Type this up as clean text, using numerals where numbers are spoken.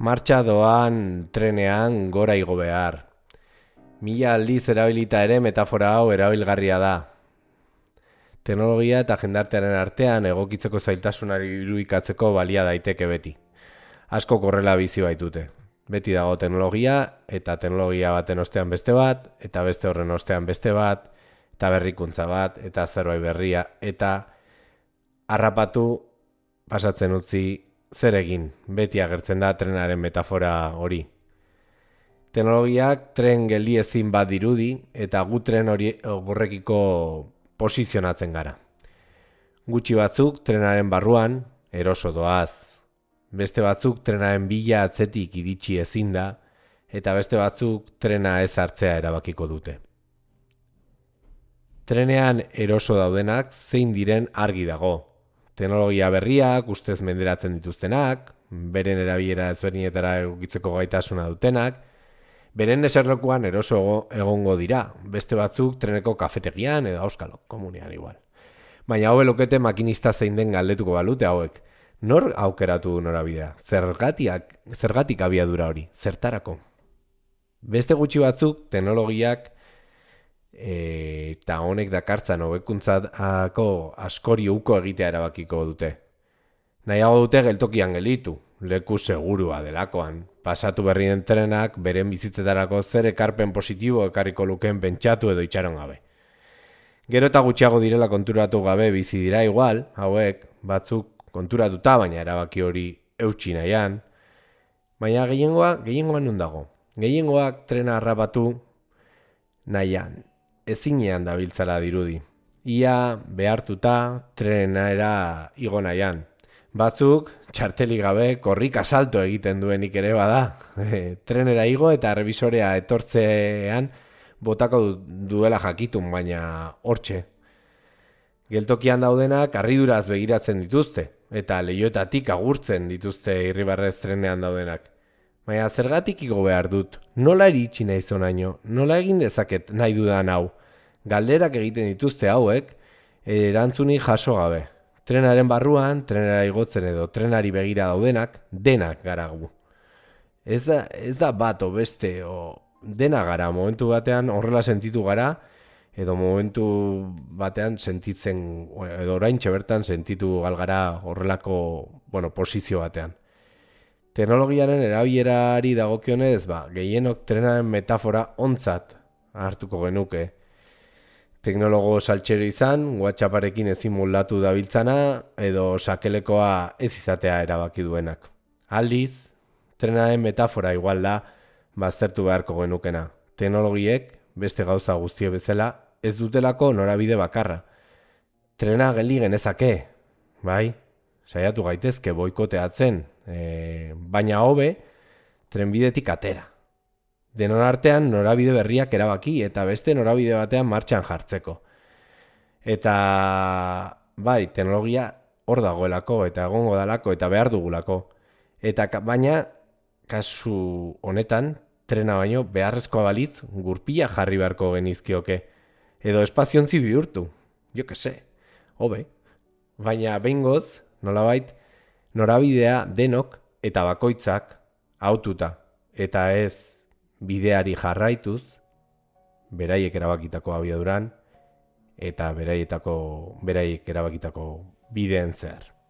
Martxa doan trenean gora igo behar. Mila aldiz erabilita ere metafora hau erabilgarria da. Teknologia eta jendartearen artean egokitzeko zailtasunari irudikatzeko balia daiteke beti. Asko korrela bizi baitute. Beti dago teknologia eta teknologia baten ostean beste bat, eta beste horren ostean beste bat, eta berrikuntza bat, eta zerbait berria, eta harrapatu pasatzen utzi zer egin. Beti agertzen da trenaren metafora hori. Teknologiak tren geldiezin bat dirudi eta gu tren horrekiko posizionatzen gara. Gutxi batzuk trenaren barruan eroso doaz. Beste batzuk trenaren bila atzetik iritsi ezin da eta beste batzuk trena ez hartzea erabakiko dute. Trenean eroso daudenak zein diren argi dago. Teknologia berriak, ustez menderatzen dituztenak, beren erabilera ezberdinetara egokitzeko gaitasuna dutenak, beren eserlekuan eroso egongo dira, beste batzuk treneko kafetegian edo auskalo, komunean igual. Baina hau belokete makinista zein den galdetuko balute hauek. Nor aukeratu du norabidea? Zergatik abiadura hori? Zertarako? Beste gutxi batzuk teknologiak eta honek dakartzan hobekuntzako askori uko egitea erabakiko dute. Nahiago dute geltokian gelditu, leku segurua delakoan. Pasatu berri den trenak beren bizitzetarako zer ekarpen positibo ekarriko lukeen pentsatu edo itxaron gabe. Gero eta gutxiago direla konturatu gabe bizi dira igual, hauek, batzuk konturatuta baina erabaki hori eutsi nahian, baina gehiengoan nun dago. Gehiengoak trena harrapatu nahian, ezinean dabiltzala dirudi. Ia behartuta trenera igo nahian. Batzuk, txartelik gabe, korrika salto egiten duenik ere bada. Trenera igo eta revisorea etortzean botako duela jakitun, baina hortxe. Geltokian daudenak harriduraz begiratzen dituzte, eta leihoetatik agurtzen dituzte irribarrez trenean daudenak. Baina zergatik igo behar dut? Nola iritsi nahi zonaino? Nola egin dezaket nahi dudan hau? Galderak egiten dituzte hauek, erantzuni jaso gabe. Trenaren barruan, trenera igotzen edo trenari begira daudenak, denak gara gu. Ez da bat o beste, dena gara, momentu batean horrela sentitu gara, edo momentu batean sentitzen, edo oraintxe bertan sentitu galgara horrelako, posizio batean. Teknologiaren erabilerari dagokionez, gehienok trenaren metafora ontzat hartuko genuke. Teknologo saltxero izan, WhatsApparekin ezin moldatu dabiltzana, edo sakelekoa ez izatea erabaki duenak. Aldiz, trenaren metafora igual da, baztertu beharko genukena. Teknologiek, beste gauza guztio bezala, ez dutelako norabide bakarra. Trena geldi genezake, bai? Saiatu gaitezke boikoteatzen, baina hobe, trenbidetik atera. Denon artean norabide berriak erabaki eta beste norabide batean martxan jartzeko. Eta bai, teknologia hor dagoelako eta egongo dalako eta behar dugulako. Eta baina, kasu honetan, trena baino beharrezkoa balitz gurpila jarri beharko genizkioke. Edo espaziontzi bihurtu, jo que se, hobe. Baina behingoz, nolabait, norabidea denok eta bakoitzak haututa. Eta ez bideari jarraituz, beraiek erabakitako abiaduran, eta beraiek erabakitako bideen zehar.